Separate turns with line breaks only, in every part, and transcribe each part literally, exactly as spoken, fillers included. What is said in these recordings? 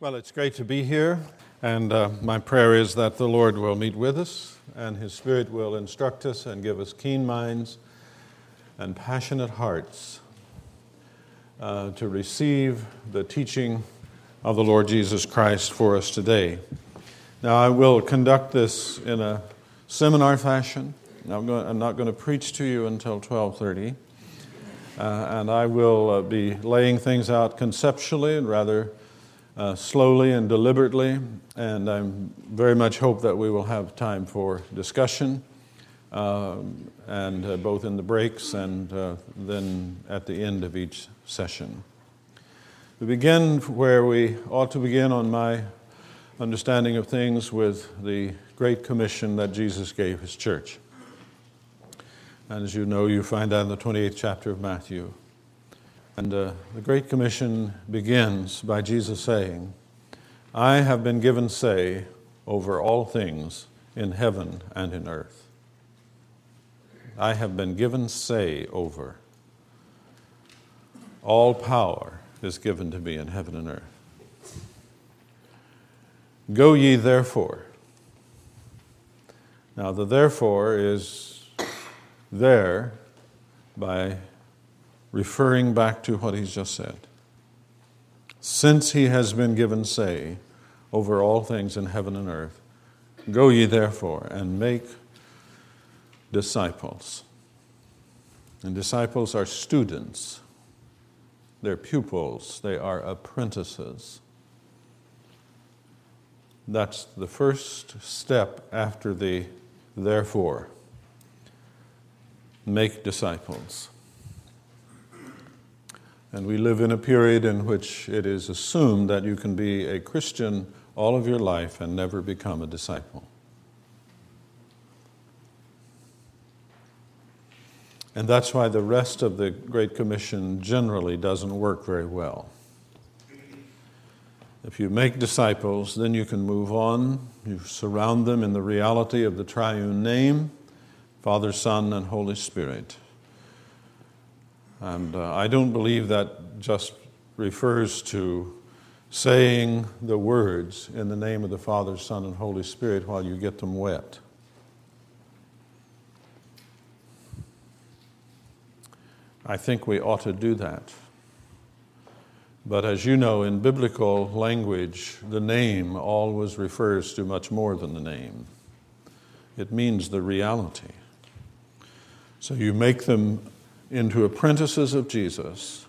Well, it's great to be here, and uh, my prayer is that the Lord will meet with us, and His Spirit will instruct us and give us keen minds and passionate hearts uh, to receive the teaching of the Lord Jesus Christ for us today. Now, I will conduct this in a seminar fashion. I'm, going, I'm not going to preach to you until twelve thirty, uh, and I will uh, be laying things out conceptually and rather Uh, slowly and deliberately, and I very much hope that we will have time for discussion, uh, and uh, both in the breaks and uh, then at the end of each session. We begin where we ought to begin on my understanding of things, with the Great Commission that Jesus gave His church. And as you know, you find that in the twenty-eighth chapter of Matthew. And uh, the Great Commission begins by Jesus saying, "I have been given say over all things in heaven and in earth." I have been given say over. All power is given to me in heaven and earth. Go ye therefore. Now the therefore is there by referring back to what He's just said. Since He has been given say over all things in heaven and earth, go ye therefore and make disciples. And disciples are students. They're pupils. They are apprentices. That's the first step after the therefore. Make disciples. And we live in a period in which it is assumed that you can be a Christian all of your life and never become a disciple. And that's why the rest of the Great Commission generally doesn't work very well. If you make disciples, then you can move on. You surround them in the reality of the triune name, Father, Son, and Holy Spirit. And uh, I don't believe that just refers to saying the words in the name of the Father, Son, and Holy Spirit while you get them wet. I think we ought to do that. But as you know, in biblical language, the name always refers to much more than the name. It means the reality. So you make them into apprentices of Jesus,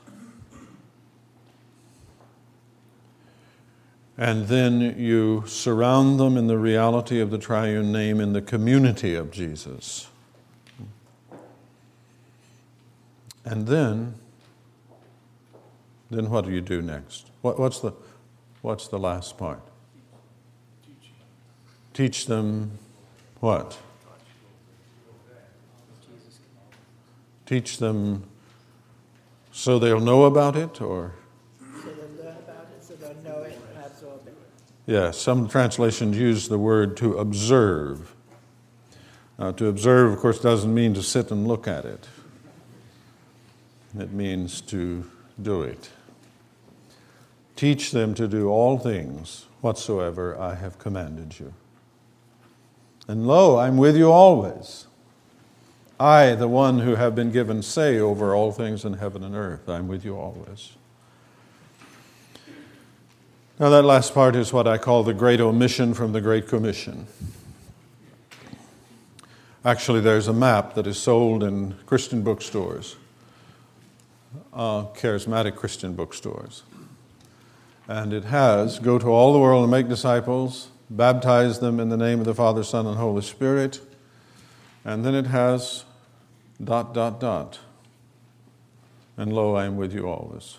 and then you surround them in the reality of the triune name in the community of Jesus. And then, then what do you do next? What, what's the, what's the last part? Teach them what? Teach them so they'll know about it, or?
So they'll learn about it, so they'll know it and absorb it.
Yeah, some translations use the word to observe. Uh, to observe, of course, doesn't mean to sit and look at it. It means to do it. Teach them to do all things whatsoever I have commanded you. And lo, I'm with you always. I, the one who have been given say over all things in heaven and earth, I'm with you always. Now that last part is what I call the great omission from the Great Commission. Actually, there's a map that is sold in Christian bookstores, uh, charismatic Christian bookstores. And it has, go to all the world and make disciples, baptize them in the name of the Father, Son, and Holy Spirit. And then it has dot, dot, dot. And lo, I am with you always.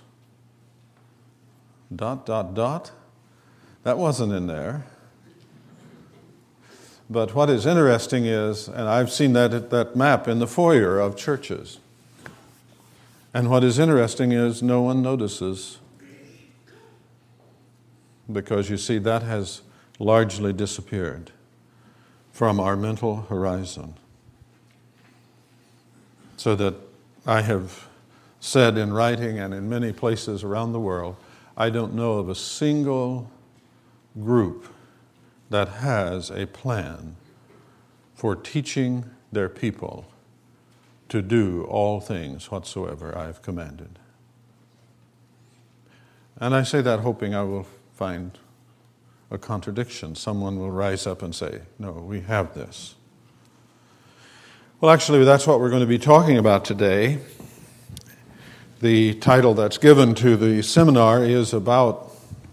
Dot, dot, dot. That wasn't in there. But what is interesting is, and I've seen that that map in the foyer of churches. And what is interesting is no one notices. Because you see, that has largely disappeared from our mental horizon. So that I have said in writing and in many places around the world, I don't know of a single group that has a plan for teaching their people to do all things whatsoever I have commanded. And I say that hoping I will find a contradiction. Someone will rise up and say, no, we have this. Well, actually, that's what we're going to be talking about today. The title that's given to the seminar is about,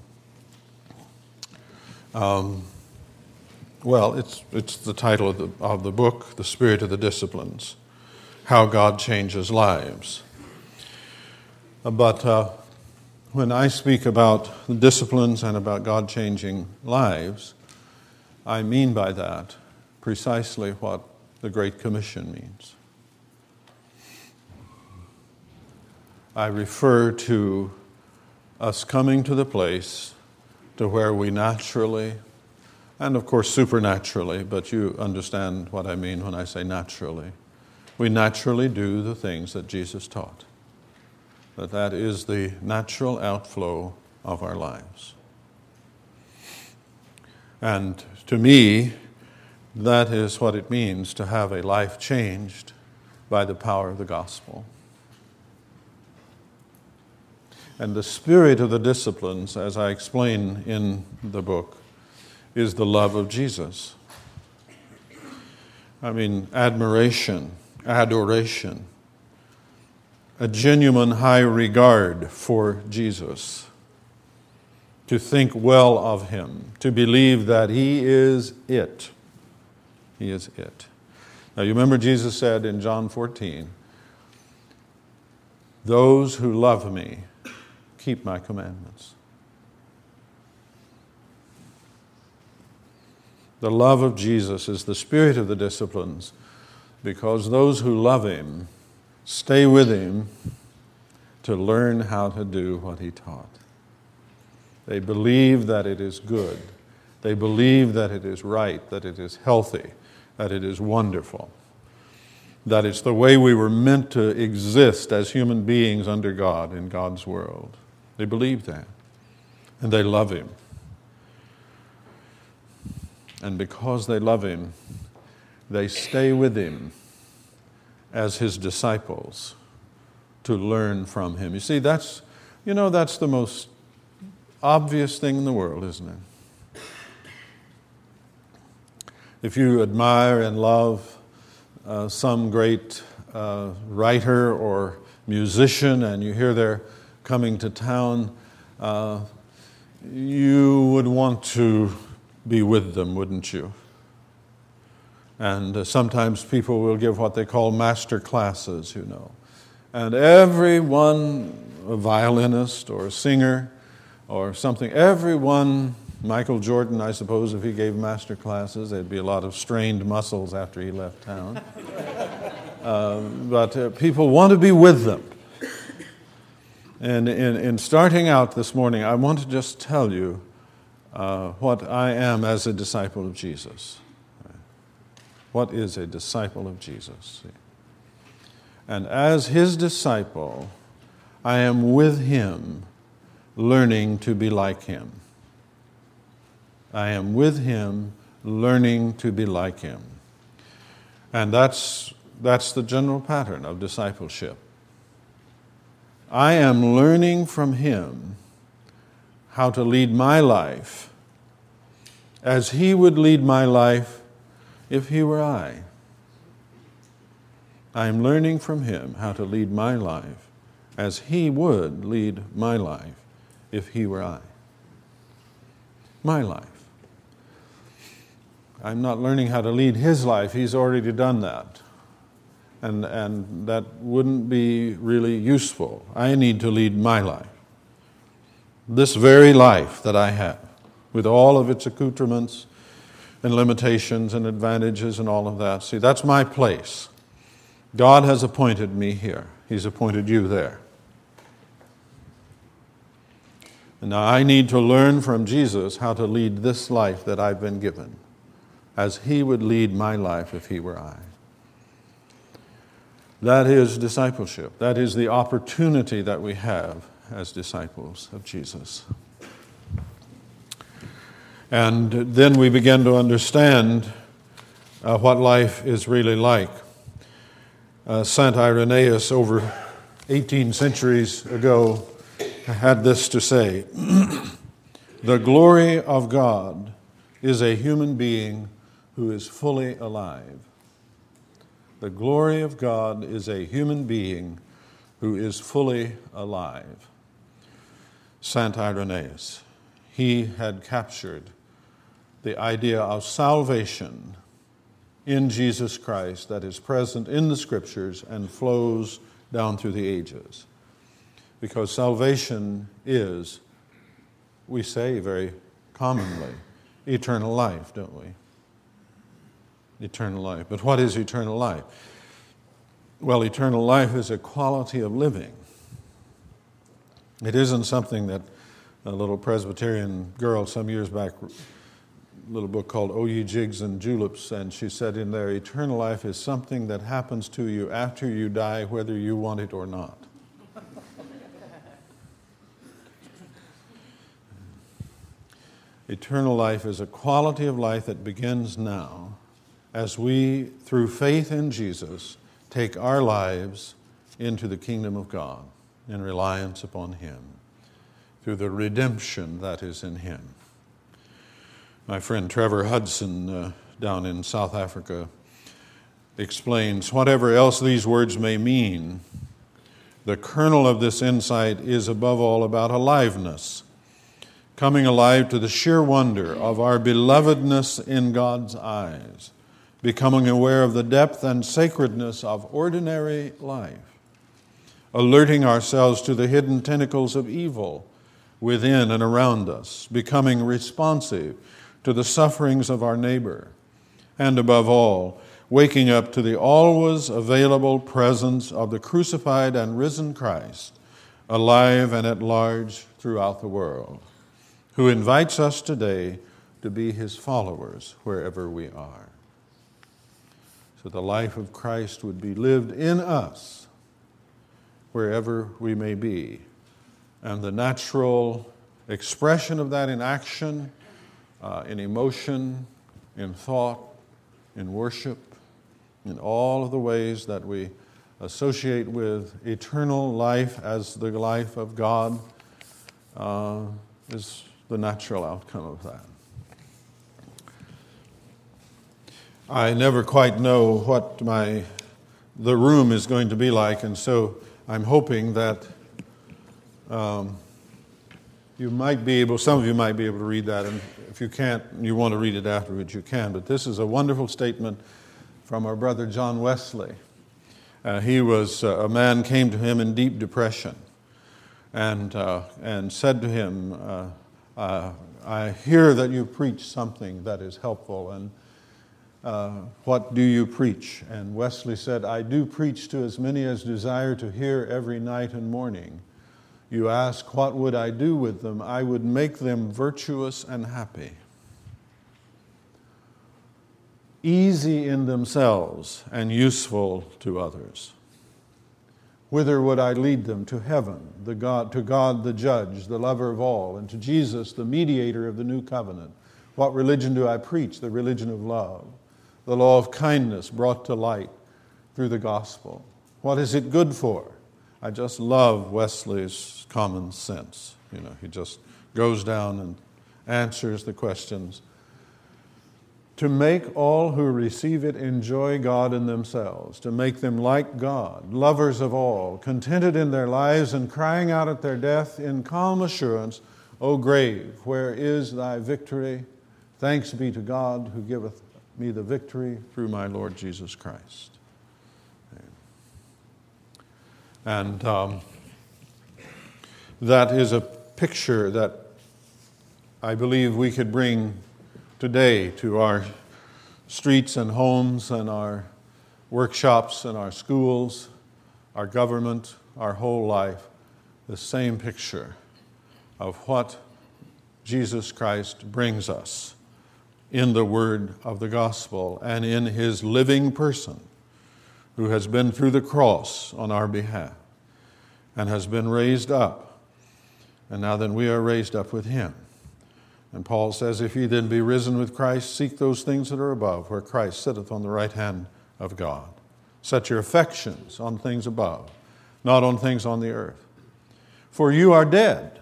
um, well, it's it's the title of the, of the book, The Spirit of the Disciplines, How God Changes Lives. But uh, when I speak about the disciplines and about God changing lives, I mean by that precisely what the Great Commission means. I refer to us coming to the place to where we naturally, and of course supernaturally, but you understand what I mean when I say naturally, we naturally do the things that Jesus taught. That that is the natural outflow of our lives. And to me, that is what it means to have a life changed by the power of the gospel. And the spirit of the disciplines, as I explain in the book, is the love of Jesus. I mean, admiration, adoration, a genuine high regard for Jesus, to think well of him, to believe that he is it. He is it. Now, you remember Jesus said in John fourteen, those who love me keep my commandments. The love of Jesus is the spirit of the disciplines, because those who love him stay with him to learn how to do what he taught. They believe that it is good. They believe that it is right, that it is healthy, that it is wonderful, that it's the way we were meant to exist as human beings under God in God's world. They believe that, and they love him. And because they love him, they stay with him as his disciples to learn from him. You see, that's, you know, that's the most obvious thing in the world, isn't it? If you admire and love uh, some great uh, writer or musician and you hear they're coming to town, uh, you would want to be with them, wouldn't you? And uh, sometimes people will give what they call master classes, you know. And everyone, a violinist or a singer or something, everyone, Michael Jordan, I suppose, if he gave master classes, there'd be a lot of strained muscles after he left town. uh, but uh, people want to be with them. And in, in starting out this morning, I want to just tell you uh, what I am as a disciple of Jesus. What is a disciple of Jesus? And as his disciple, I am with him, learning to be like him. I am with him, learning to be like him. And that's, that's the general pattern of discipleship. I am learning from him how to lead my life as he would lead my life if he were I. I am learning from him how to lead my life as he would lead my life if he were I. My life. I'm not learning how to lead his life. He's already done that. And, and that wouldn't be really useful. I need to lead my life. This very life that I have, with all of its accoutrements and limitations and advantages and all of that. See, that's my place. God has appointed me here. He's appointed you there. And now I need to learn from Jesus how to lead this life that I've been given, as he would lead my life if he were I. That is discipleship. That is the opportunity that we have as disciples of Jesus. And then we begin to understand uh, what life is really like. Uh, Saint Irenaeus, over eighteen centuries ago, had this to say: "The glory of God is a human being who is fully alive." The glory of God is a human being who is fully alive. Saint Irenaeus, he had captured the idea of salvation in Jesus Christ that is present in the Scriptures and flows down through the ages. Because salvation is, we say very commonly, eternal life, don't we? Eternal life. But what is eternal life? Well, eternal life is a quality of living. It isn't something that a little Presbyterian girl some years back, a little book called O Ye Jigs and Juleps, and she said in there, eternal life is something that happens to you after you die, whether you want it or not. Eternal life is a quality of life that begins now as we, through faith in Jesus, take our lives into the kingdom of God in reliance upon Him, through the redemption that is in Him. My friend Trevor Hudson, uh, down in South Africa, explains, whatever else these words may mean, the kernel of this insight is above all about aliveness, coming alive to the sheer wonder of our belovedness in God's eyes, becoming aware of the depth and sacredness of ordinary life, alerting ourselves to the hidden tentacles of evil within and around us, becoming responsive to the sufferings of our neighbor, and above all, waking up to the always available presence of the crucified and risen Christ, alive and at large throughout the world, who invites us today to be His followers wherever we are. So the life of Christ would be lived in us wherever we may be. And the natural expression of that in action, uh, in emotion, in thought, in worship, in all of the ways that we associate with eternal life as the life of God, uh, is the natural outcome of that. I never quite know what my the room is going to be like, and so I'm hoping that um, you might be able, some of you might be able to read that, and if you can't, you want to read it afterwards, you can. But this is a wonderful statement from our brother John Wesley. Uh, he was, uh, a man came to him in deep depression and, uh, and said to him, uh, uh, I hear that you preach something that is helpful, and Uh, what do you preach? And Wesley said, I do preach to as many as desire to hear every night and morning. You ask, what would I do with them? I would make them virtuous and happy, easy in themselves and useful to others. Whither would I lead them? To heaven, the God, to God the judge, the lover of all, and to Jesus, the mediator of the new covenant. What religion do I preach? The religion of love. The law of kindness brought to light through the gospel. What is it good for? I just love Wesley's common sense. You know, he just goes down and answers the questions. To make all who receive it enjoy God in themselves, to make them like God, lovers of all, contented in their lives and crying out at their death in calm assurance, O grave, where is thy victory? Thanks be to God who giveth me the victory through my Lord Jesus Christ. And um, that is a picture that I believe we could bring today to our streets and homes and our workshops and our schools, our government, our whole life, the same picture of what Jesus Christ brings us in the word of the gospel and in His living person, who has been through the cross on our behalf and has been raised up. And now then we are raised up with Him And Paul says, if ye then be risen with Christ, seek those things that are above, where Christ sitteth on the right hand of God. Set your affections on things above, not on things on the earth. For you are dead,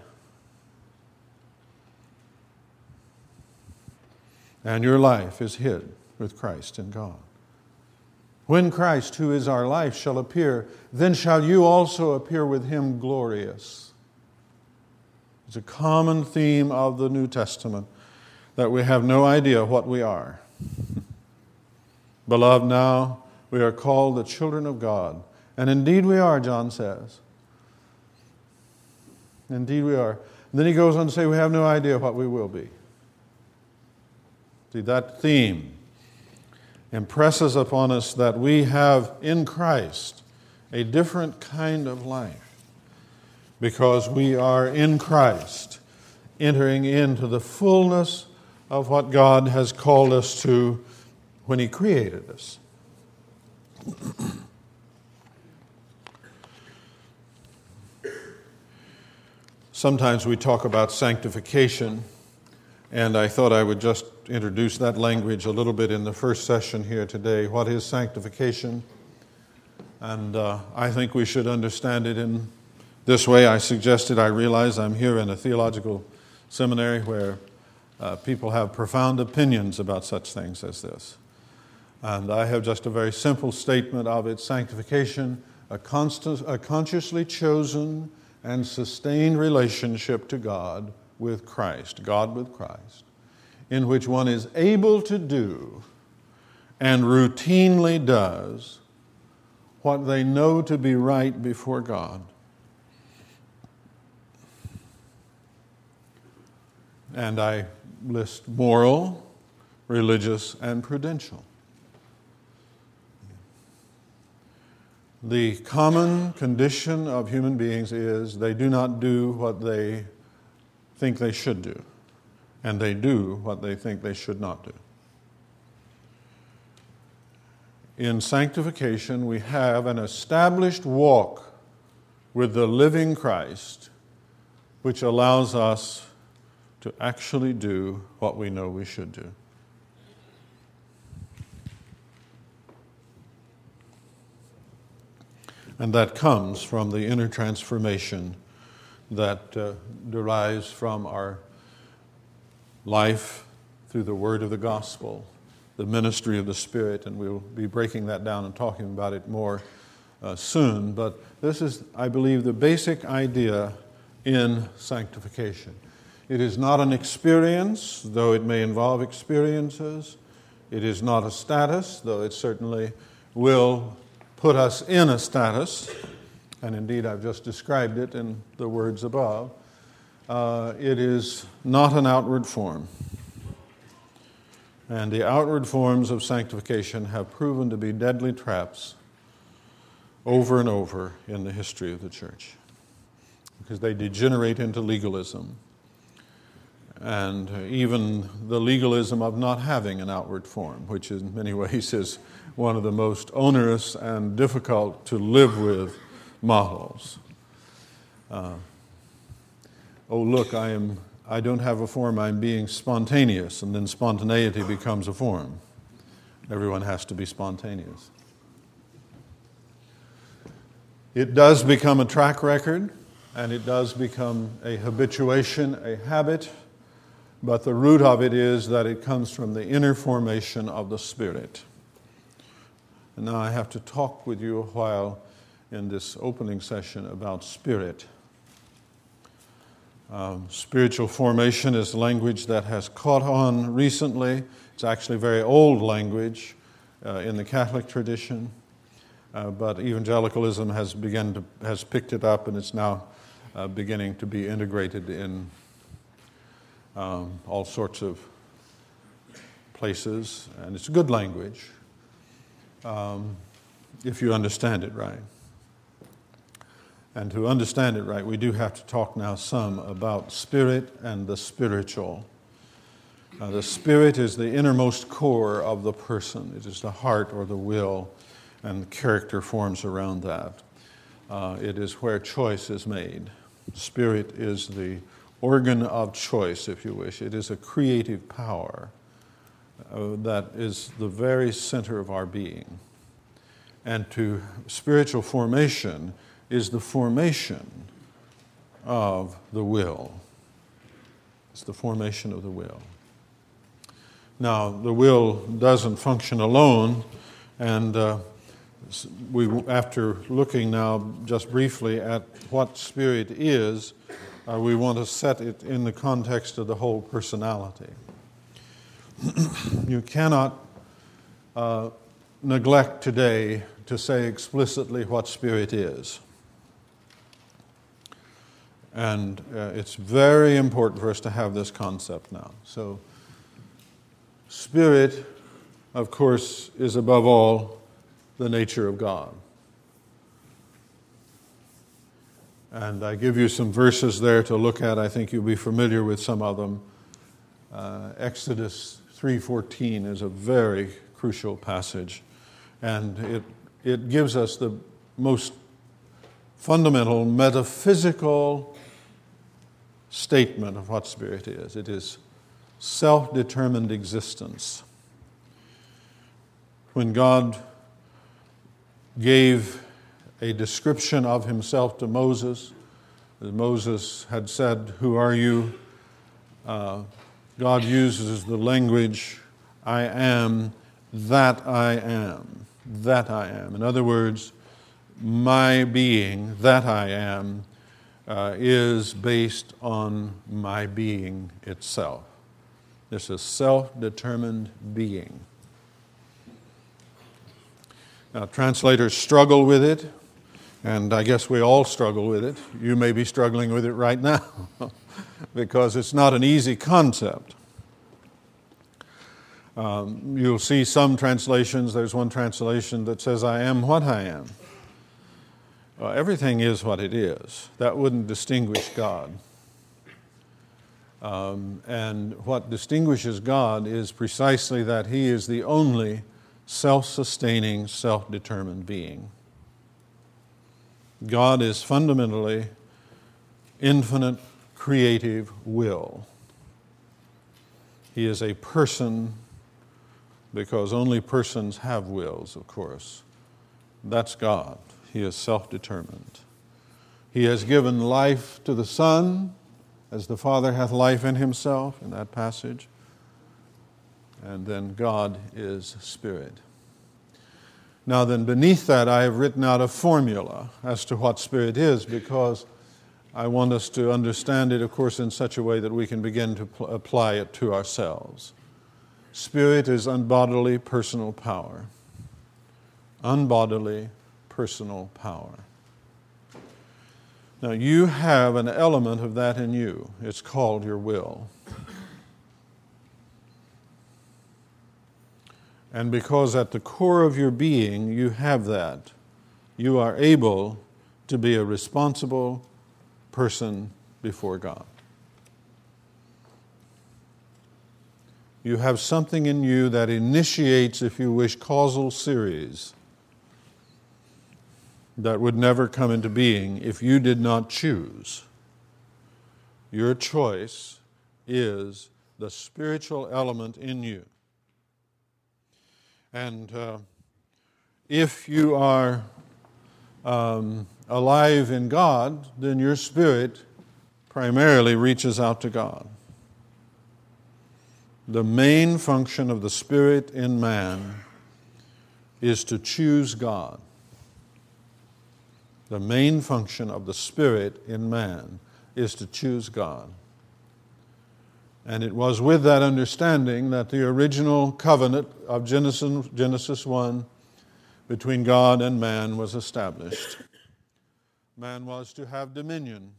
and your life is hid with Christ in God. When Christ, who is our life, shall appear, then shall you also appear with him glorious. It's a common theme of the New Testament that we have no idea what we are. Beloved, now we are called the children of God. And indeed we are, John says. Indeed we are. And then he goes on to say we have no idea what we will be. See, that theme impresses upon us that we have in Christ a different kind of life because we are in Christ entering into the fullness of what God has called us to when he created us. Sometimes we talk about sanctification, and I thought I would just introduce that language a little bit in the first session here today. What is sanctification? And uh, I think we should understand it in this way. I suggested, I realize I'm here in a theological seminary where uh, people have profound opinions about such things as this. And I have just a very simple statement of it. Sanctification, a, constant, a consciously chosen and sustained relationship to God with Christ, God with Christ, in which one is able to do and routinely does what they know to be right before God. And I list moral, religious, and prudential. The common condition of human beings is they do not do what they think they should do, and they do what they think they should not do. In sanctification, we have an established walk with the living Christ, which allows us to actually do what we know we should do. And that comes from the inner transformation that uh, derives from our life through the word of the gospel, the ministry of the Spirit, and we'll be breaking that down and talking about it more uh, soon. But this is, I believe, the basic idea in sanctification. It is not an experience, though it may involve experiences. It is not a status, though it certainly will put us in a status, and indeed I've just described it in the words above. Uh, it is not an outward form. And the outward forms of sanctification have proven to be deadly traps over and over in the history of the church, because they degenerate into legalism, and even the legalism of not having an outward form, which in many ways is one of the most onerous and difficult to live with models. Uh, oh, look, I am. I don't have a form, I'm being spontaneous, and then spontaneity becomes a form. Everyone has to be spontaneous. It does become a track record, and it does become a habituation, a habit, but the root of it is that it comes from the inner formation of the Spirit. And now I have to talk with you a while in this opening session about spirit. Um, spiritual formation is language that has caught on recently. It's actually very old language uh, in the Catholic tradition, uh, but evangelicalism has begun to has picked it up, and it's now uh, beginning to be integrated in um, all sorts of places, and it's a good language um, if you understand it right. And to understand it right, we do have to talk now some about spirit and the spiritual. Uh, the spirit is the innermost core of the person. It is the heart or the will, and the character forms around that. Uh, it is where choice is made. Spirit is the organ of choice, if you wish. It is a creative power uh, that is the very center of our being. And to spiritual formation is the formation of the will. It's the formation of the will. Now, the will doesn't function alone, and uh, we, after looking now just briefly at what spirit is, uh, we want to set it in the context of the whole personality. You cannot uh, neglect today to say explicitly what spirit is. And uh, it's very important for us to have this concept now. So, spirit, of course, is above all the nature of God. And I give you some verses there to look at. I think you'll be familiar with some of them. Uh, Exodus three fourteen is a very crucial passage. And it, it gives us the most fundamental metaphysical statement of what spirit is. It is self-determined existence. When God gave a description of himself to Moses, as Moses had said, "Who are you?" Uh, God uses the language, "I am that I am." That I am. In other words, my being, that I am, uh, is based on my being itself. This is self-determined being. Now, translators struggle with it, and I guess we all struggle with it. You may be struggling with it right now because it's not an easy concept. Um, you'll see some translations. There's one translation that says, "I am what I am." Well, everything is what it is. That wouldn't distinguish God. Um, and what distinguishes God is precisely that he is the only self-sustaining, self-determined being. God is fundamentally infinite creative will. He is a person because only persons have wills, of course. That's God. He is self-determined. He has given life to the Son, as the Father hath life in himself, in that passage. And then God is Spirit. Now then, beneath that, I have written out a formula as to what Spirit is, because I want us to understand it, of course, in such a way that we can begin to pl- apply it to ourselves. Spirit is unbodily personal power. Unbodily personal power. Now, you have an element of that in you. It's called your will. And because at the core of your being you have that, you are able to be a responsible person before God. You have something in you that initiates, if you wish, causal series that would never come into being if you did not choose. Your choice is the spiritual element in you. And uh, if you are um, alive in God, then your spirit primarily reaches out to God. The main function of the Spirit in man is to choose God. The main function of the Spirit in man is to choose God. And it was with that understanding that the original covenant of Genesis, Genesis one between God and man was established. Man was to have dominion.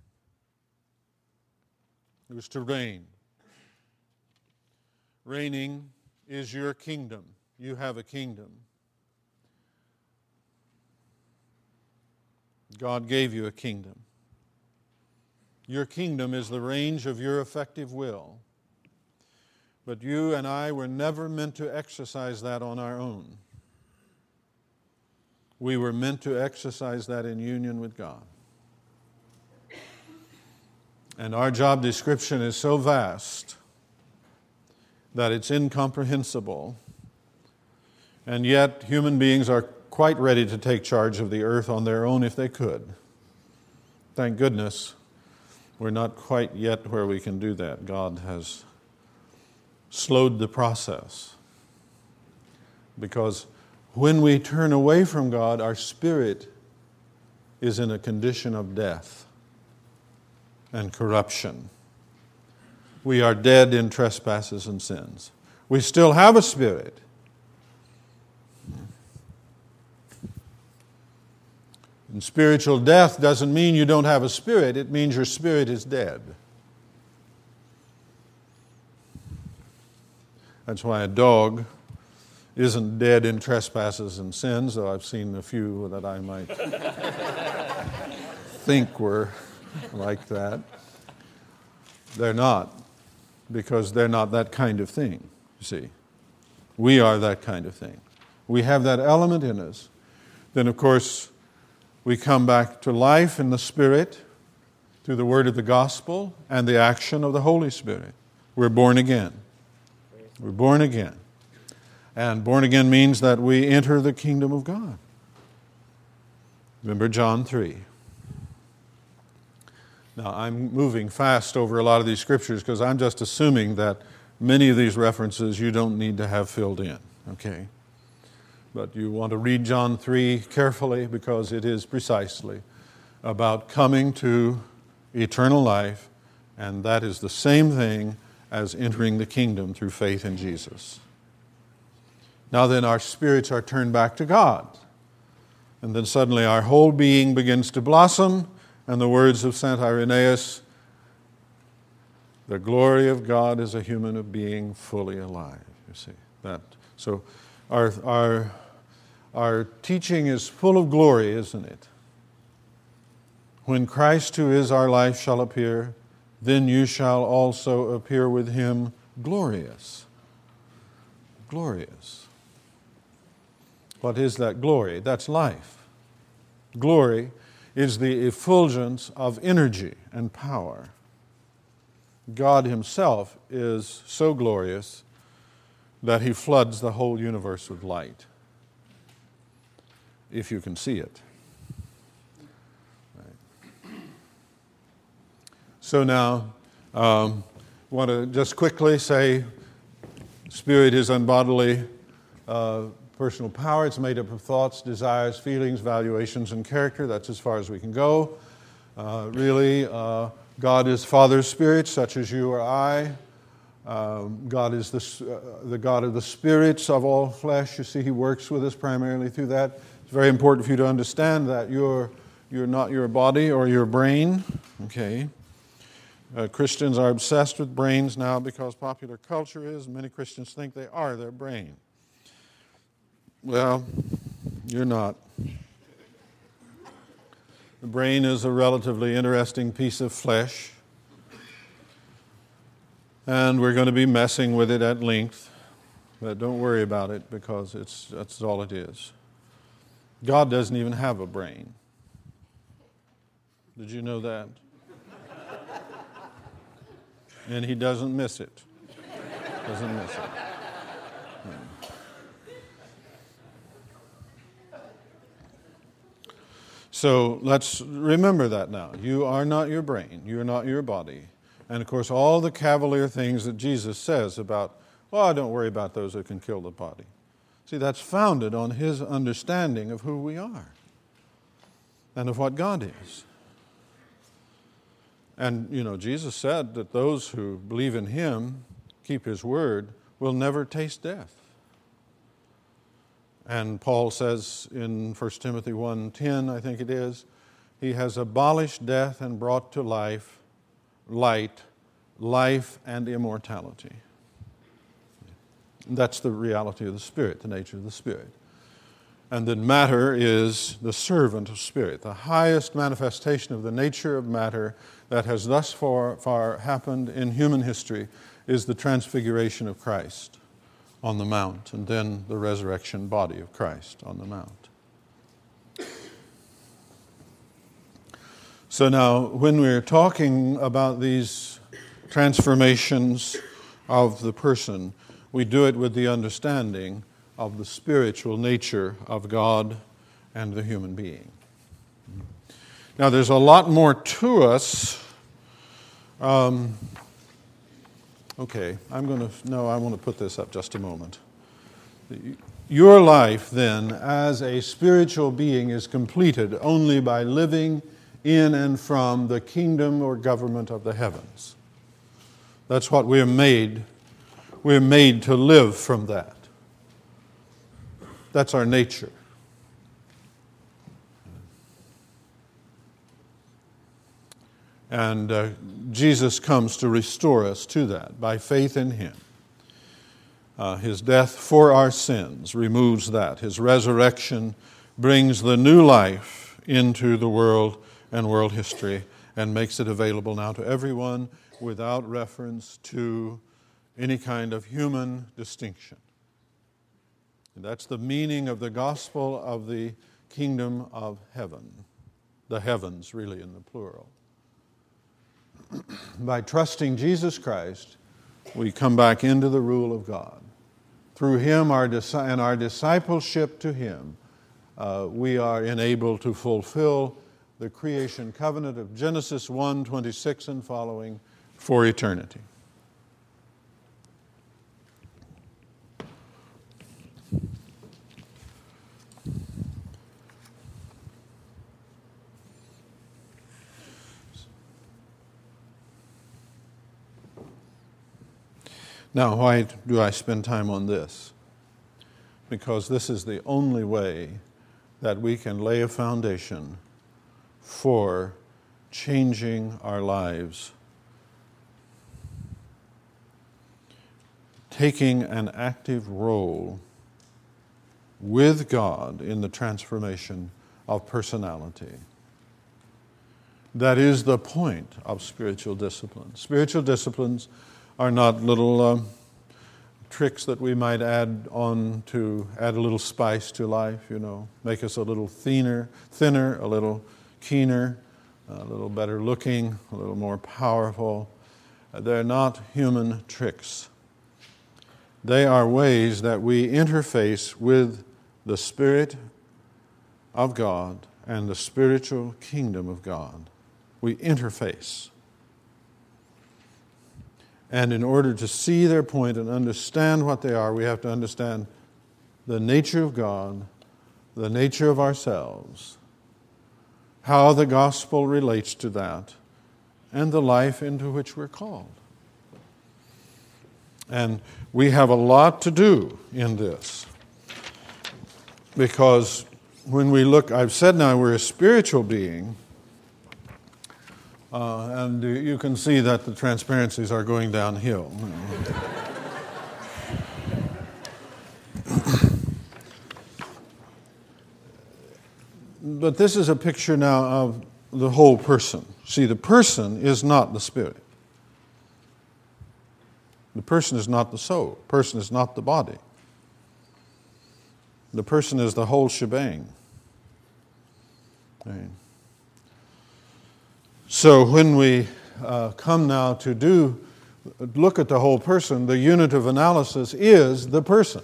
He was to reign. Reigning is your kingdom. You have a kingdom. God gave you a kingdom. Your kingdom is the range of your effective will. But you and I were never meant to exercise that on our own. We were meant to exercise that in union with God. And our job description is so vast that it's incomprehensible. And yet human beings are quite ready to take charge of the earth on their own if they could. Thank goodness we're not quite yet where we can do that. God has slowed the process. Because when we turn away from God, our spirit is in a condition of death and corruption. We are dead in trespasses and sins. We still have a spirit. And spiritual death doesn't mean you don't have a spirit. It means your spirit is dead. That's why a dog isn't dead in trespasses and sins, though I've seen a few that I might think were like that. They're not, because they're not that kind of thing, you see. We are that kind of thing. We have that element in us. Then, of course, we come back to life in the Spirit through the word of the gospel and the action of the Holy Spirit. We're born again. We're born again. And born again means that we enter the kingdom of God. Remember John three. Now, I'm moving fast over a lot of these scriptures because I'm just assuming that many of these references you don't need to have filled in, okay? But you want to read John three carefully because it is precisely about coming to eternal life, and that is the same thing as entering the kingdom through faith in Jesus. Now then, our spirits are turned back to God. And then suddenly our whole being begins to blossom, and the words of Saint Irenaeus, the glory of God is a human being fully alive. You see that. So our our our teaching is full of glory, isn't it? When Christ, who is our life, shall appear, then you shall also appear with him glorious. Glorious. What is that glory? That's life. Glory is the effulgence of energy and power. God himself is so glorious that he floods the whole universe with light, if you can see it. Right. So now, um, I want to just quickly say, spirit is unbodily uh, personal power. It's made up of thoughts, desires, feelings, valuations, and character. That's as far as we can go. Uh, really, uh, God is Father's Spirit, such as you or I. Um, God is the, uh, the God of the spirits of all flesh. You see, he works with us primarily through that. It's very important for you to understand that you're, you're not your body or your brain. Okay. Uh, Christians are obsessed with brains now because popular culture is. Many Christians think they are their brain. Well, you're not. The brain is a relatively interesting piece of flesh, and we're going to be messing with it at length, but don't worry about it because it's that's all it is. God doesn't even have a brain. Did you know that? And he doesn't miss it. Doesn't miss it. So let's remember that now. You are not your brain. You are not your body. And of course, all the cavalier things that Jesus says about, well, don't worry about those that can kill the body. See, that's founded on his understanding of who we are and of what God is. And, you know, Jesus said that those who believe in him, keep his word, will never taste death. And Paul says in First Timothy one ten, I think it is, he has abolished death and brought to life light, life and immortality. And that's the reality of the Spirit, the nature of the Spirit. And then matter is the servant of Spirit. The highest manifestation of the nature of matter that has thus far, far happened in human history is the transfiguration of Christ on the mount, and then the resurrection body of Christ on the mount. So now, when we're talking about these transformations of the person, we do it with the understanding of the spiritual nature of God and the human being. Now, there's a lot more to us. Um, okay, I'm going to, no, I want to put this up just a moment. Your life, then, as a spiritual being is completed only by living in and from the kingdom or government of the heavens. That's what we're made. We're made to live from that. That's our nature. And uh, Jesus comes to restore us to that by faith in Him. Uh, his death for our sins removes that. His resurrection brings the new life into the world and world history and makes it available now to everyone without reference to any kind of human distinction. And that's the meaning of the gospel of the kingdom of heaven. The heavens, really, in the plural. By trusting Jesus Christ, we come back into the rule of God. Through Him our and our discipleship to Him, uh, we are enabled to fulfill the creation covenant of Genesis one twenty-six and following for eternity. Now, why do I spend time on this? Because this is the only way that we can lay a foundation for changing our lives, taking an active role with God in the transformation of personality. That is the point of spiritual discipline. Spiritual disciplines are not little uh, tricks that we might add on to add a little spice to life, you know, make us a little thinner, thinner, a little keener, a little better looking, a little more powerful. They're not human tricks. They are ways that we interface with the Spirit of God and the spiritual kingdom of God. We interface. And in order to see their point and understand what they are, we have to understand the nature of God, the nature of ourselves, how the gospel relates to that, and the life into which we're called. And we have a lot to do in this. Because when we look, I've said now we're a spiritual being, Uh, and you can see that the transparencies are going downhill. But this is a picture now of the whole person. See, the person is not the spirit. The person is not the soul. The person is not the body. The person is the whole shebang. Right. So when we uh, come now to do, look at the whole person, the unit of analysis is the person.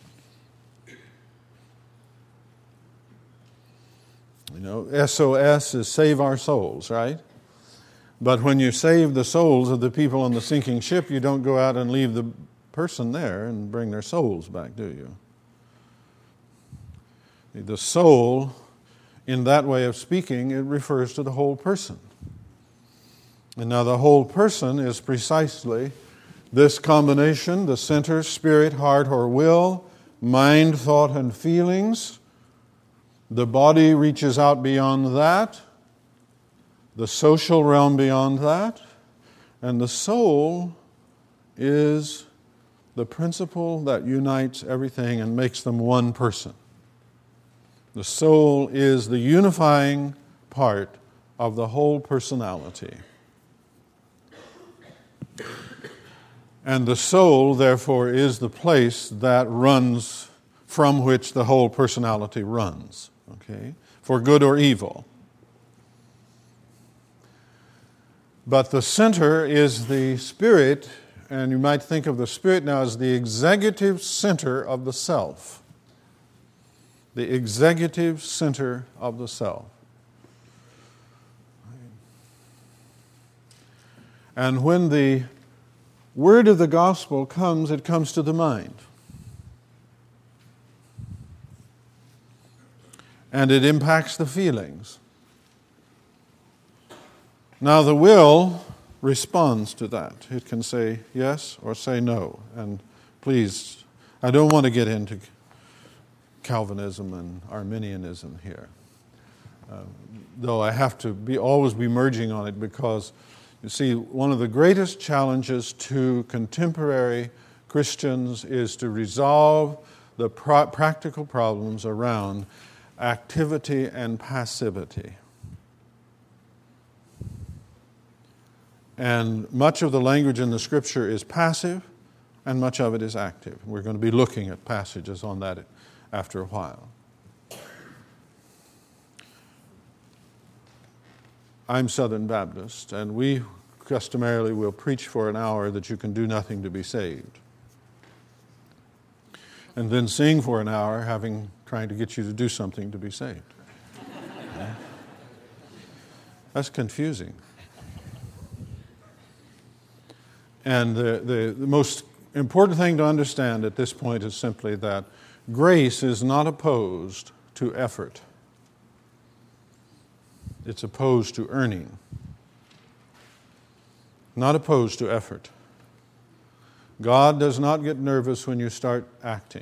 You know, S O S is save our souls, right? But when you save the souls of the people on the sinking ship, you don't go out and leave the person there and bring their souls back, do you? The soul, in that way of speaking, it refers to the whole person. And now the whole person is precisely this combination, the center, spirit, heart, or will, mind, thought, and feelings. The body reaches out beyond that, the social realm beyond that, and the soul is the principle that unites everything and makes them one person. The soul is the unifying part of the whole personality. And the soul, therefore, is the place that runs, from which the whole personality runs, okay, for good or evil. But the center is the Spirit, and you might think of the Spirit now as the executive center of the self. The executive center of the self. And when the word of the gospel comes, it comes to the mind. And it impacts the feelings. Now the will responds to that. It can say yes or say no. And please, I don't want to get into Calvinism and Arminianism here. Uh, though I have to be always be merging on it, because you see, one of the greatest challenges to contemporary Christians is to resolve the pro- practical problems around activity and passivity. And much of the language in the Scripture is passive, and much of it is active. We're going to be looking at passages on that after a while. I'm Southern Baptist, and we customarily will preach for an hour that you can do nothing to be saved. And then sing for an hour, having trying to get you to do something to be saved. Okay? That's confusing. And the, the, the most important thing to understand at this point is simply that grace is not opposed to effort. It's opposed to earning. Not opposed to effort. God does not get nervous when you start acting.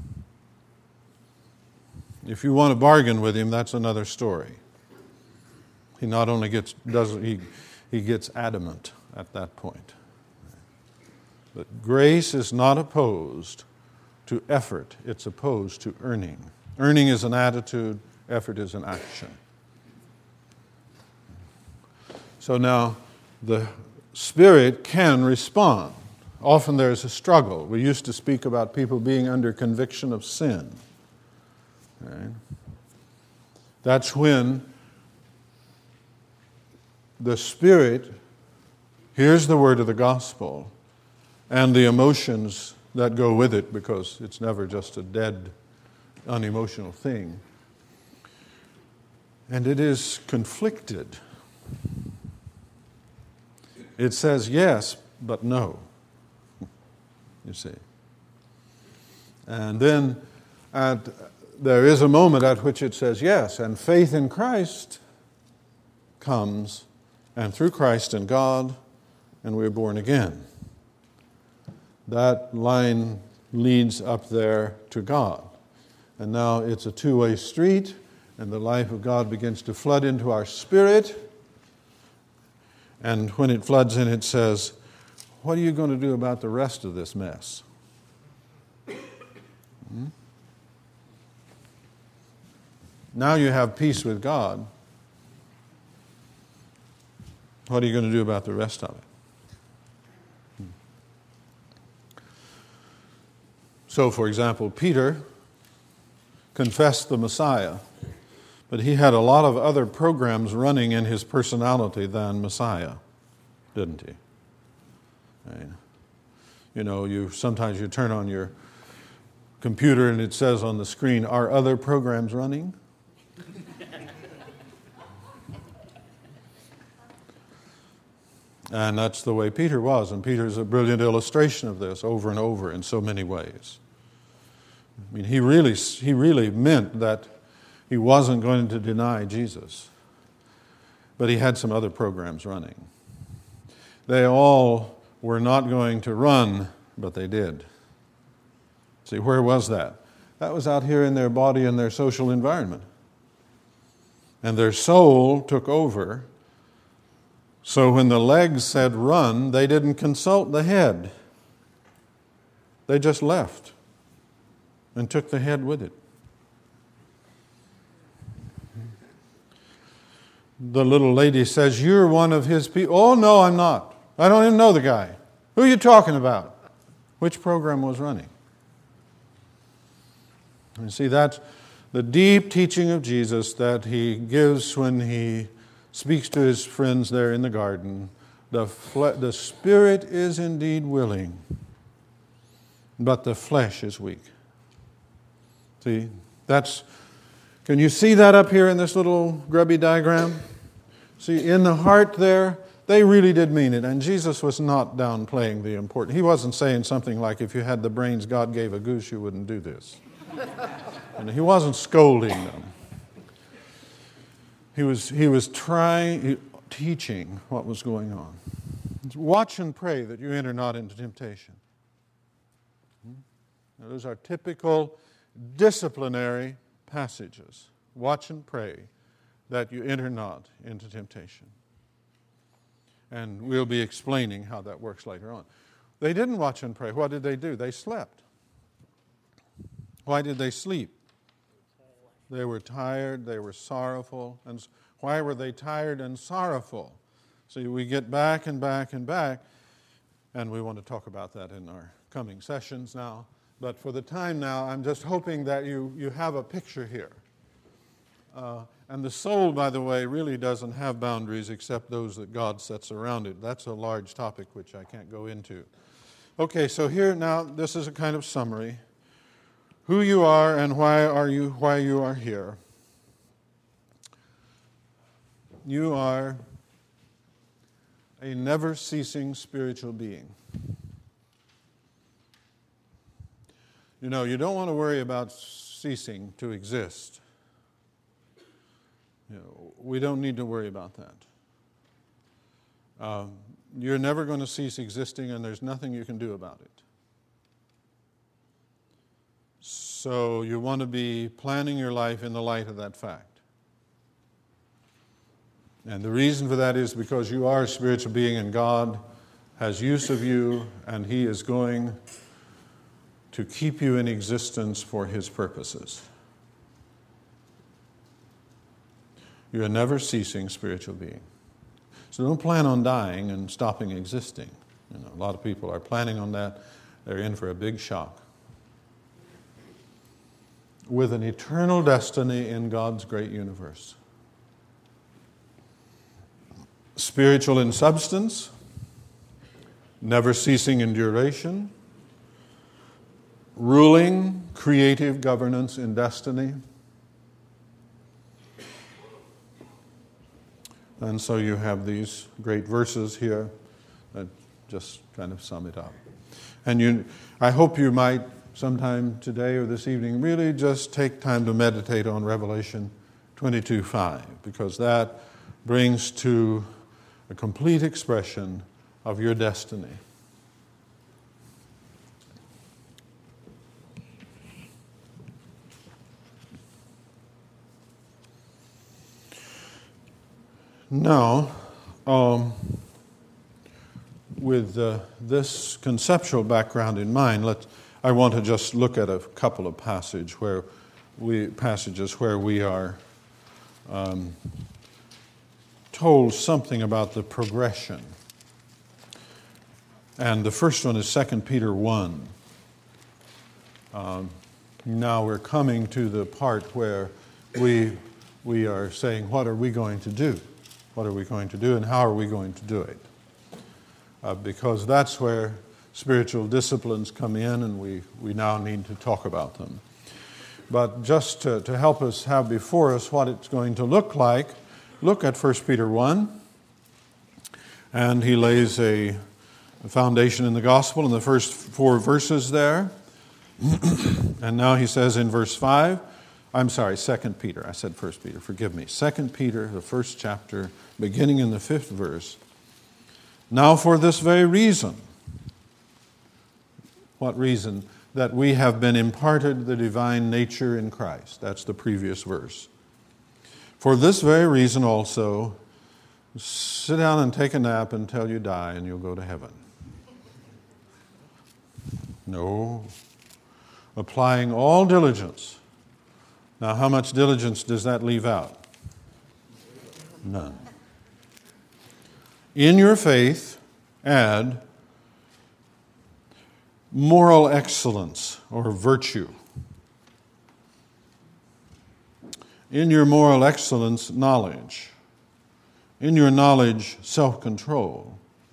If you want to bargain with Him, that's another story. He not only gets does he he gets adamant at that point. But grace is not opposed to effort. It's opposed to earning. Earning is an attitude. Effort is an action. So now, the Spirit can respond. Often there's a struggle. We used to speak about people being under conviction of sin. Right? That's when the Spirit hears the word of the gospel and the emotions that go with it, because it's never just a dead, unemotional thing. And it is conflicted. It says yes, but no. You see. And then at, there is a moment at which it says yes, and faith in Christ comes, and through Christ in God, and we're born again. That line leads up there to God. And now it's a two-way street, and the life of God begins to flood into our spirit. And when it floods in, it says, what are you going to do about the rest of this mess? Hmm? Now you have peace with God. What are you going to do about the rest of it? Hmm. So, for example, Peter confessed the Messiah, but he had a lot of other programs running in his personality than Messiah, didn't he? Right. You know, you sometimes you turn on your computer and it says on the screen, are other programs running? And that's the way Peter was, and Peter's a brilliant illustration of this over and over in so many ways. I mean, he really, he really meant that he wasn't going to deny Jesus, but he had some other programs running. They all were not going to run, but they did. See, where was that? That was out here in their body and their social environment. And their soul took over. So when the legs said run, they didn't consult the head. They just left and took the head with it. The little lady says, you're one of his people. Oh, no, I'm not. I don't even know the guy. Who are you talking about? Which program was running? You see, that's the deep teaching of Jesus that he gives when he speaks to his friends there in the garden The, fle- the spirit is indeed willing, but the flesh is weak. See, that's, can you see that up here in this little grubby diagram? See, in the heart there, they really did mean it. And Jesus was not downplaying the important. He wasn't saying something like, if you had the brains God gave a goose, you wouldn't do this. And he wasn't scolding them. He was, he was trying, teaching what was going on. Watch and pray that you enter not into temptation. Now, those are typical disciplinary passages. Watch and pray that you enter not into temptation. And we'll be explaining how that works later on. They didn't watch and pray. What did they do? They slept. Why did they sleep? They were tired, they were sorrowful. And why were they tired and sorrowful? See, we get back and back and back, and we want to talk about that in our coming sessions now. But for the time now, I'm just hoping that you, you have a picture here. Uh, and the soul, by the way, really doesn't have boundaries except those that God sets around it. That's a large topic which I can't go into. Okay, so here now, this is a kind of summary. Who you are and why are you why you are here. You are a never-ceasing spiritual being. You know, you don't want to worry about ceasing to exist. You know, we don't need to worry about that. Um, you're never going to cease existing, and there's nothing you can do about it. So you want to be planning your life in the light of that fact. And the reason for that is because you are a spiritual being and God has use of you, and He is going to keep you in existence for His purposes. You're a never-ceasing spiritual being. So don't plan on dying and stopping existing. You know, a lot of people are planning on that. They're in for a big shock. With an eternal destiny in God's great universe. Spiritual in substance, never ceasing in duration, ruling, creative governance in destiny. And so you have these great verses here that just kind of sum it up. And you, I hope you might sometime today or this evening really just take time to meditate on Revelation twenty-two five, because that brings to a complete expression of your destiny. Now, um, with uh, this conceptual background in mind, let's, I want to just look at a couple of passage where we, passages where we are um, told something about the progression. And the first one is Second Peter one. Um, now we're coming to the part where we, we are saying, what are we going to do? What are we going to do and how are we going to do it? Uh, because that's where spiritual disciplines come in, and we, we now need to talk about them. But just to, to help us have before us what it's going to look like, look at First Peter one. And he lays a, a foundation in the gospel in the first four verses there. And now he says in verse five, I'm sorry, Second Peter. I said First Peter, forgive me. Second Peter, the first chapter, beginning in the fifth verse. Now for this very reason. What reason? That we have been imparted the divine nature in Christ. That's the previous verse. For this very reason also, sit down and take a nap until you die and you'll go to heaven. No. Applying all diligence. Now, how much diligence does that leave out? None. In your faith, add moral excellence or virtue. In your moral excellence, knowledge. In your knowledge, self-control.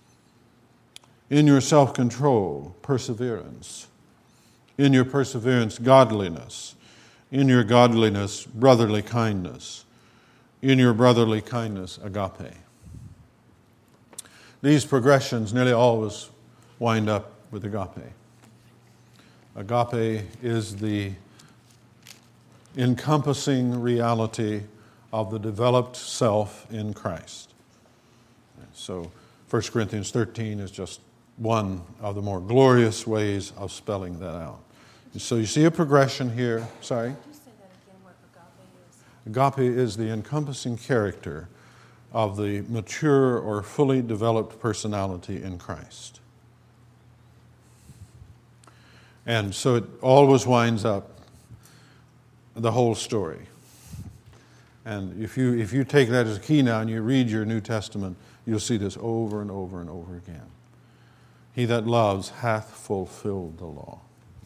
In your self-control, perseverance. In your perseverance, godliness. In your godliness, brotherly kindness. In your brotherly kindness, agape. These progressions nearly always wind up with agape. Agape is the encompassing reality of the developed self in Christ. So First Corinthians thirteen is just one of the more glorious ways of spelling that out. So you see a progression here. Sorry?
Could you say that again, what agape is?
Agape is the encompassing character of the mature or fully developed personality in Christ. And so it always winds up the whole story. And if you if you take that as a key now and you read your New Testament, you'll see this over and over and over again. He that loves hath fulfilled the law.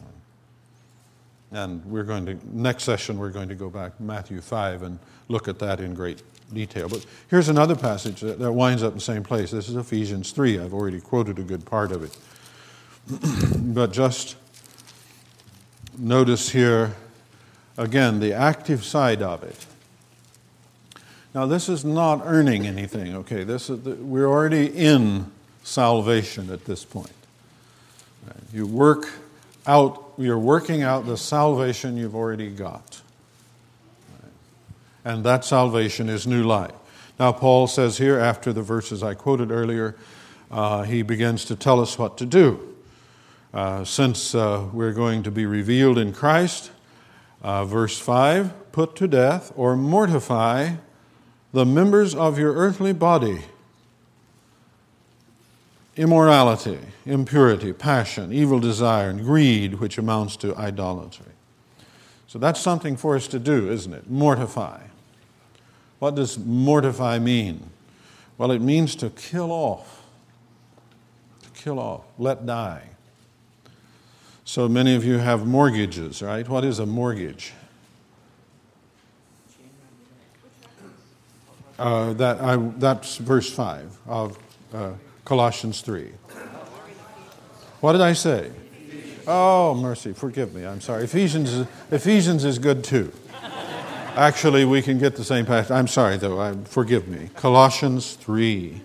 And we're going to, next session, we're going to go back to Matthew five and look at that in great detail. But here's another passage that, that winds up in the same place. This is Ephesians three. I've already quoted a good part of it. But just notice here, again, the active side of it. Now, this is not earning anything, okay? This is the, we're already in salvation at this point. Right? You work out, you're working out the salvation you've already got. Right? And that salvation is new life. Now, Paul says here, after the verses I quoted earlier, uh, he begins to tell us what to do. Uh, since uh, we're going to be revealed in Christ, uh, verse five, put to death or mortify the members of your earthly body: immorality, impurity, passion, evil desire, and greed, which amounts to idolatry. So that's something for us to do, isn't it? Mortify. What does mortify mean? Well, it means to kill off. To kill off, let die. So many of you have mortgages, right? What is a mortgage? Uh, that I, that's verse five of uh, Colossians three. What did I say? Oh, mercy, forgive me. I'm sorry. Ephesians is, Ephesians is good too. Actually, we can get the same passage. I'm sorry, though. I, forgive me. Colossians three,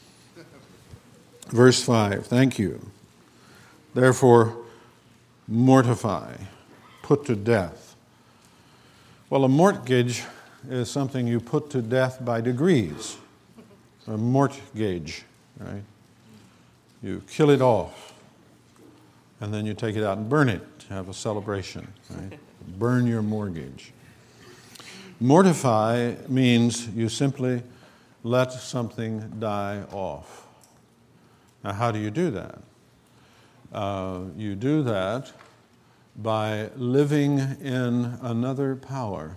verse five. Thank you. Therefore, mortify, put to death. Well, a mortgage is something you put to death by degrees. A mortgage, right? You kill it off, and then you take it out and burn it. Have a celebration, right? Burn your mortgage. Mortify means you simply let something die off. Now, how do you do that? Uh, you do that by living in another power.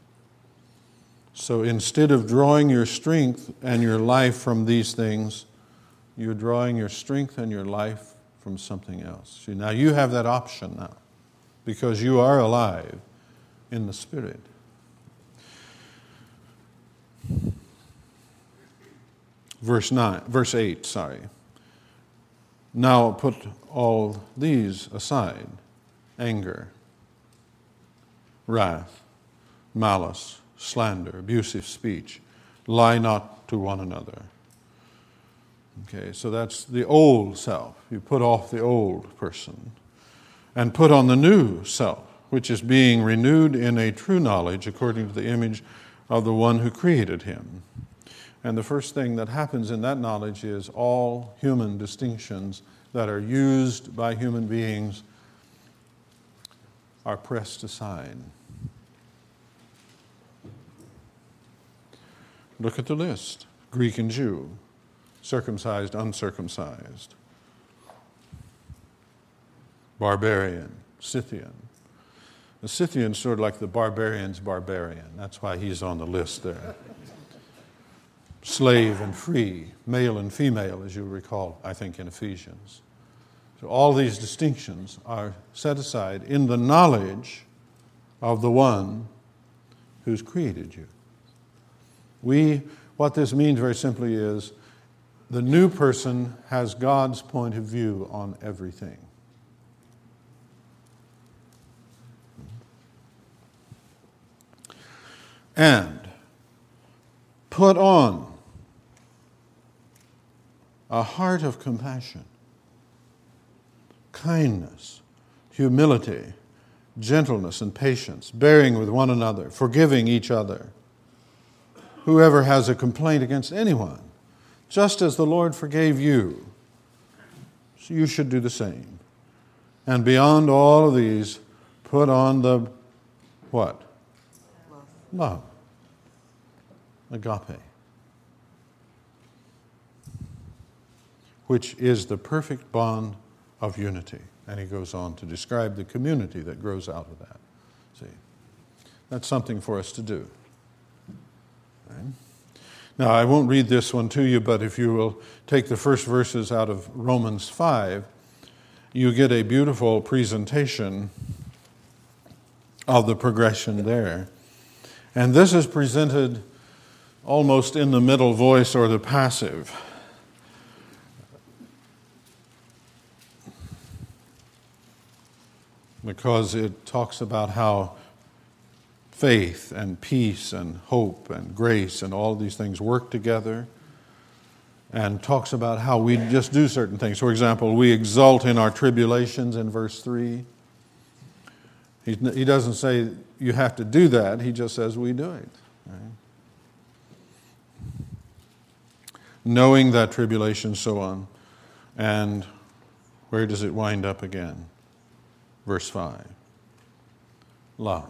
So instead of drawing your strength and your life from these things, you're drawing your strength and your life from something else. See, now you have that option now, because you are alive in the Spirit. Verse nine, verse eight, sorry. Now put all these aside: anger, wrath, malice, slander, abusive speech. Lie not to one another. Okay, so that's the old self. You put off the old person and put on the new self, which is being renewed in a true knowledge according to the image of the one who created him. And the first thing that happens in that knowledge is all human distinctions that are used by human beings are pressed aside. Look at the list. Greek and Jew, circumcised, uncircumcised, barbarian, Scythian. The Scythian's sort of like the barbarian's barbarian. That's why he's on the list there. Slave and free, male and female, as you recall, I think, in Ephesians. So all these distinctions are set aside in the knowledge of the one who's created you. We, what this means very simply is, The new person has God's point of view on everything. And put on a heart of compassion, kindness, humility, gentleness, and patience, bearing with one another, forgiving each other. Whoever has a complaint against anyone, just as the Lord forgave you, so you should do the same. And beyond all of these, put on the what? Love. Agape. Which is the perfect bond of unity. And he goes on to describe the community that grows out of that. See, that's something for us to do. Right? Now, I won't read this one to you, but if you will take the first verses out of Romans five, you get a beautiful presentation of the progression there. And this is presented almost in the middle voice or the passive. Because it talks about how faith and peace and hope and grace and all these things work together, and talks about how we just do certain things. For example, we exult in our tribulations in verse three. He, he doesn't say you have to do that. He just says we do it. Right? Knowing that tribulation, so on. And where does it wind up again? Verse five. Love.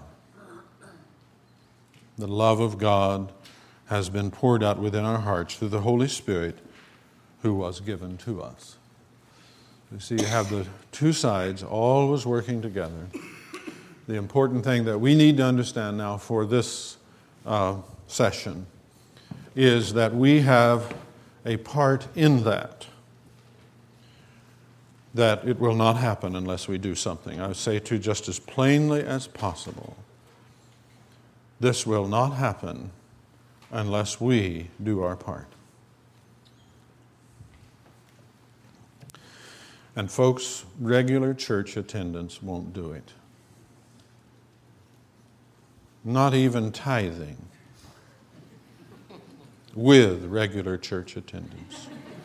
The love of God has been poured out within our hearts through the Holy Spirit who was given to us. You see, you have the two sides always working together. The important thing that we need to understand now for this uh, session is that we have a part in that. That it will not happen unless we do something. I say to you just as plainly as possible, this will not happen unless we do our part. And folks, regular church attendance won't do it. Not even tithing with regular church attendance.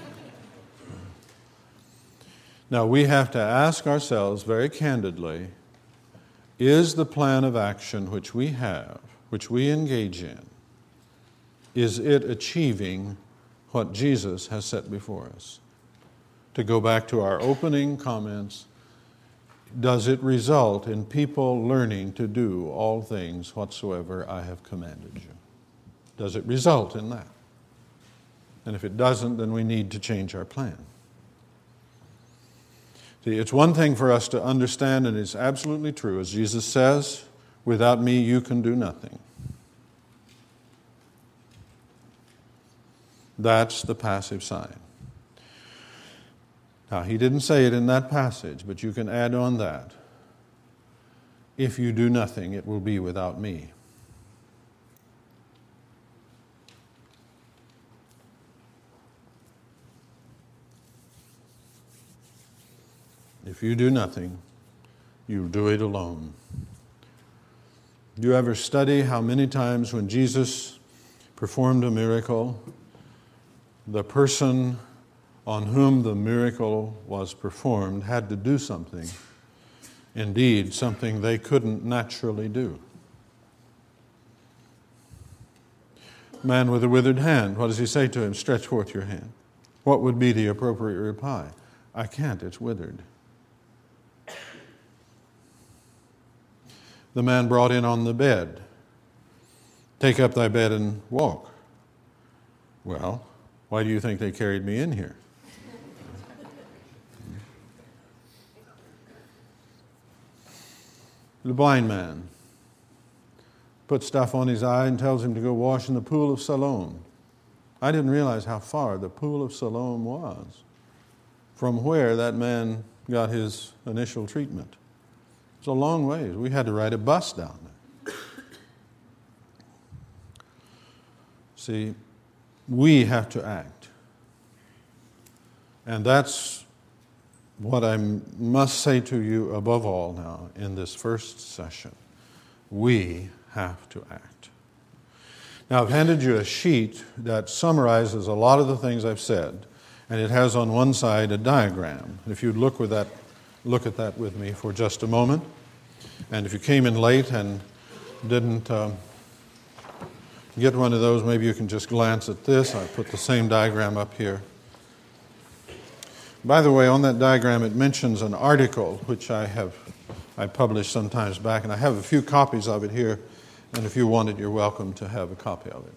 Now, we have to ask ourselves very candidly, is the plan of action which we have, which we engage in, is it achieving what Jesus has set before us? To go back to our opening comments, does it result in people learning to do all things whatsoever I have commanded you? Does it result in that? And if it doesn't, then we need to change our plan. See, it's one thing for us to understand, and it's absolutely true, as Jesus says, without me you can do nothing. That's the passive side. Now, he didn't say it in that passage, but you can add on that. If you do nothing, it will be without me. If you do nothing, you do it alone. Do you ever study how many times when Jesus performed a miracle, the person on whom the miracle was performed had to do something, indeed, something they couldn't naturally do? Man with a withered hand, what does he say to him? Stretch forth your hand. What would be the appropriate reply? I can't, it's withered. The man brought in on the bed. Take up thy bed and walk. Well, why do you think they carried me in here? The blind man puts stuff on his eye and tells him to go wash in the pool of Siloam. I didn't realize how far the pool of Siloam was from where that man got his initial treatment. It's a long ways. We had to ride a bus down there. See, we have to act. And that's what I must say to you above all now in this first session. We have to act. Now, I've handed you a sheet that summarizes a lot of the things I've said, and it has on one side a diagram. If you'd look with that, look at that with me for just a moment. And if you came in late and didn't um, get one of those, maybe you can just glance at this. I put the same diagram up here. By the way, on that diagram it mentions an article which I have I published some times back, and I have a few copies of it here, and if you want it, you're welcome to have a copy of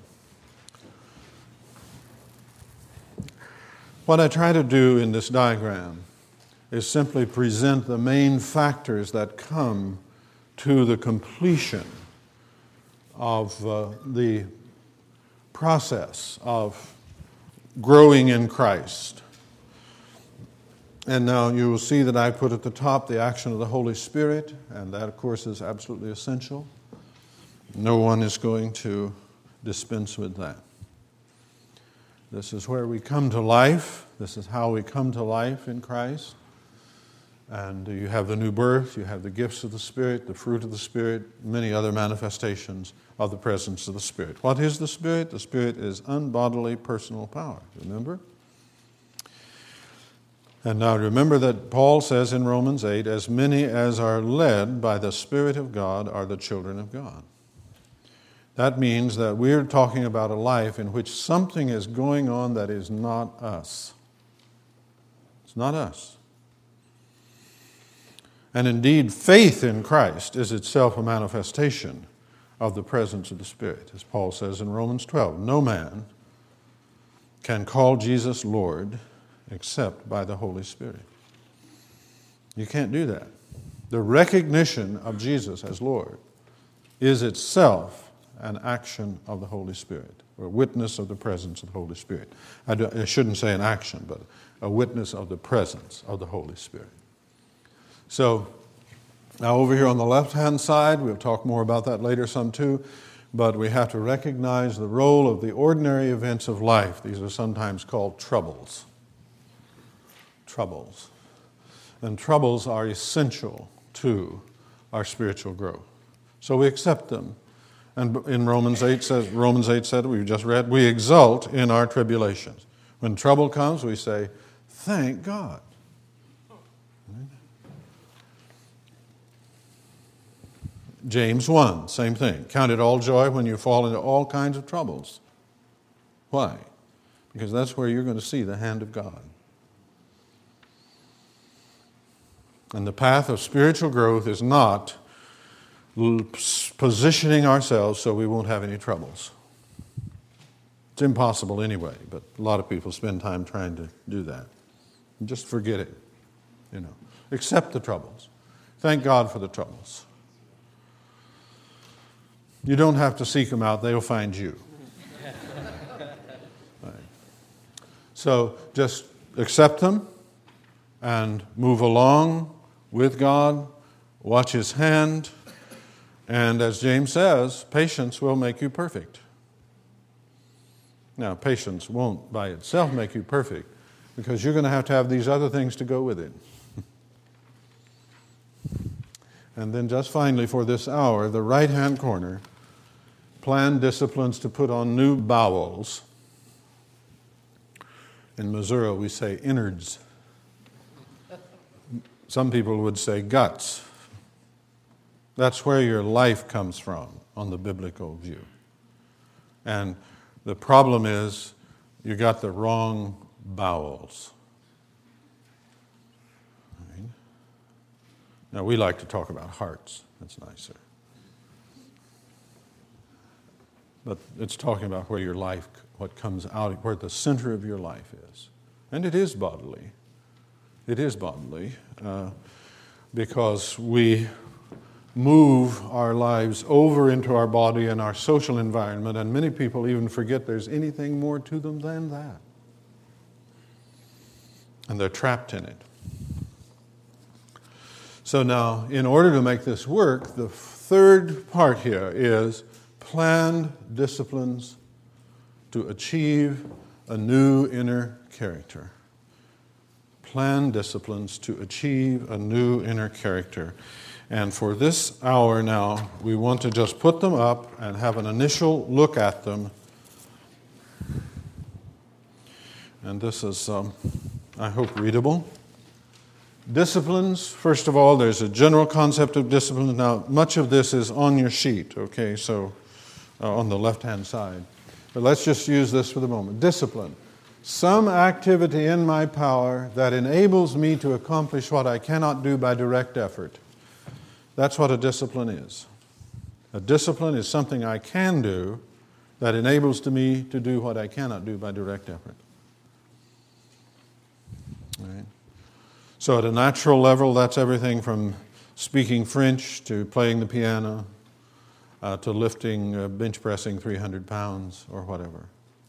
it. What I try to do in this diagram is simply present the main factors that come to the completion of uh, the process of growing in Christ. And now you will see that I put at the top the action of the Holy Spirit, and that, of course, is absolutely essential. No one is going to dispense with that. This is where we come to life. This is how we come to life in Christ. And you have the new birth, you have the gifts of the Spirit, the fruit of the Spirit, many other manifestations of the presence of the Spirit. What is the Spirit? The Spirit is unbodily personal power, remember? And now remember that Paul says in Romans eight, as many as are led by the Spirit of God are the children of God. That means that we're talking about a life in which something is going on that is not us. It's not us. And indeed, faith in Christ is itself a manifestation of the presence of the Spirit. As Paul says in Romans twelve, no man can call Jesus Lord except by the Holy Spirit. You can't do that. The recognition of Jesus as Lord is itself an action of the Holy Spirit, or a witness of the presence of the Holy Spirit. I, do, I shouldn't say an action, but a witness of the presence of the Holy Spirit. So, now over here on the left-hand side, we'll talk more about that later some too, but we have to recognize the role of the ordinary events of life. These are sometimes called troubles. Troubles. And troubles are essential to our spiritual growth. So we accept them. And in Romans eight says, Romans eight said, we just read, we exult in our tribulations. When trouble comes, we say, thank God. James one, same thing. Count it all joy when you fall into all kinds of troubles. Why? Because that's where you're going to see the hand of God. And the path of spiritual growth is not positioning ourselves so we won't have any troubles. It's impossible anyway, but a lot of people spend time trying to do that. Just forget it, you know. Accept the troubles. Thank God for the troubles. You don't have to seek them out, they'll find you. Right. So just accept them and move along with God, watch His hand, and as James says, patience will make you perfect. Now, patience won't by itself make you perfect, because you're going to have to have these other things to go with it. And then just finally for this hour, the right-hand corner, plan disciplines to put on new bowels. In Missouri we say innards. Some people would say guts. That's where your life comes from on the biblical view. And the problem is you got the wrong bowels. Right? Now we like to talk about hearts. That's nicer. But it's talking about where your life, what comes out, where the center of your life is. And it is bodily. It is bodily uh, because we move our lives over into our body and our social environment, and many people even forget there's anything more to them than that. And they're trapped in it. So now, in order to make this work, the third part here is planned disciplines to achieve a new inner character. planned disciplines to achieve a new inner character. And for this hour now, we want to just put them up and have an initial look at them. And this is, um, I hope, readable. Disciplines, first of all, there's a general concept of discipline. Now, much of this is on your sheet, okay, so uh, on the left-hand side. But let's just use this for the moment. Discipline. Some activity in my power that enables me to accomplish what I cannot do by direct effort. That's what a discipline is. A discipline is something I can do that enables to me to do what I cannot do by direct effort. All right. So at a natural level, that's everything from speaking French to playing the piano uh, to lifting, uh, bench pressing three hundred pounds or whatever.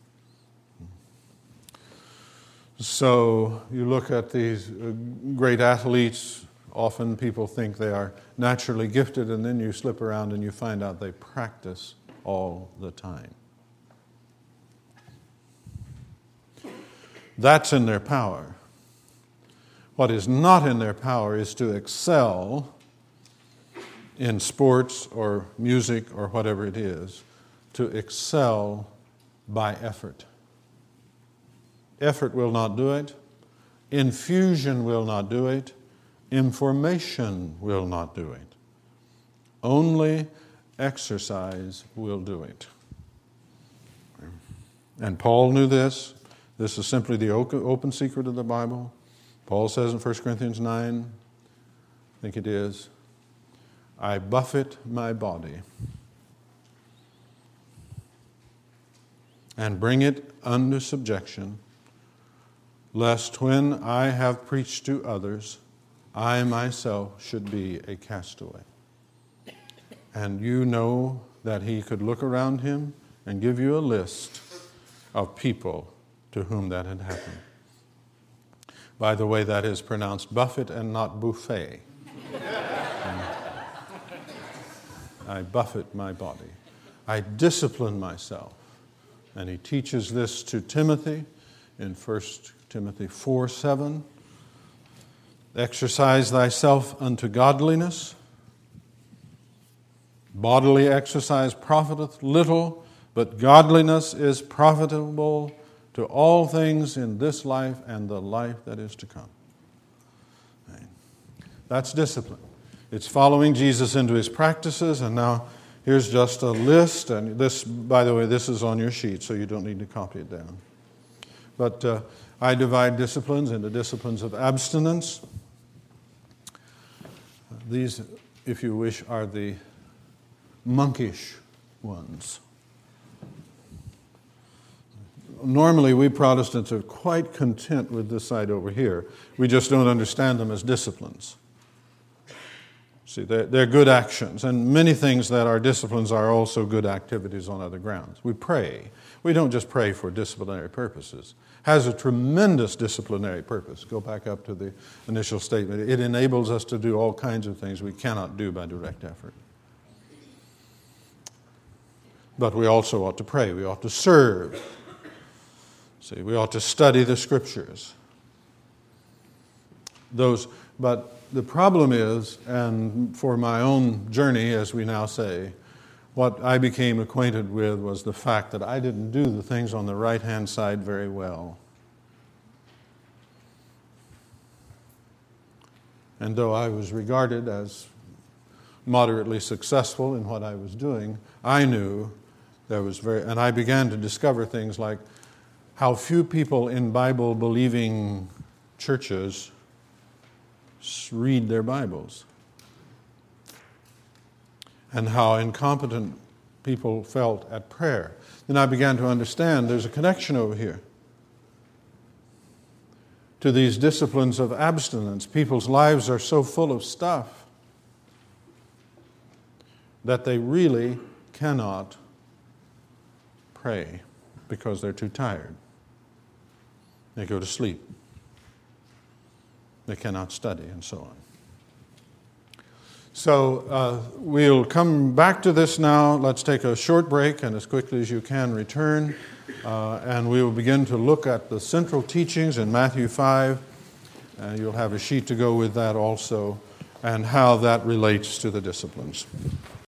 So you look at these uh, great athletes, often people think they are naturally gifted, and then you slip around and you find out they practice all the time. That's in their power. What is not in their power is to excel in sports or music or whatever it is, to excel by effort. Effort will not do it. Infusion will not do it. Information will not do it. Only exercise will do it. And Paul knew this. This is simply the open secret of the Bible. Paul says in First Corinthians nine, I think it is, I buffet my body and bring it under subjection, lest when I have preached to others, I myself should be a castaway. And you know that he could look around him and give you a list of people to whom that had happened. By the way, that is pronounced buffet and not buffet. I buffet my body. I discipline myself. And he teaches this to Timothy in First Timothy four seven. Exercise thyself unto godliness. Bodily exercise profiteth little, but godliness is profitable to all things in this life and the life that is to come. Right. That's discipline. It's following Jesus into his practices, and now here's just a list, and this, by the way, this is on your sheet, so you don't need to copy it down. But uh, I divide disciplines into disciplines of abstinence. These, if you wish, are the monkish ones. Normally, we Protestants are quite content with this side over here. We just don't understand them as disciplines. See, they're, they're good actions, and many things that are disciplines are also good activities on other grounds. We pray. We don't just pray for disciplinary purposes. Has a tremendous disciplinary purpose. Go back up to the initial statement. It enables us to do all kinds of things we cannot do by direct effort. But we also ought to pray. We ought to serve. See, we ought to study the Scriptures. Those, but the problem is, and for my own journey, as we now say, what I became acquainted with was the fact that I didn't do the things on the right-hand side very well. And though I was regarded as moderately successful in what I was doing, I knew there was very, and I began to discover things like how few people in Bible-believing churches read their Bibles, and how incompetent people felt at prayer. Then I began to understand there's a connection over here to these disciplines of abstinence. People's lives are so full of stuff that they really cannot pray because they're too tired. They go to sleep. They cannot study, and so on. So uh, we'll come back to this now. Let's take a short break, and as quickly as you can return. Uh, and we will begin to look at the central teachings in Matthew five And you'll have a sheet to go with that also, and how that relates to the disciplines.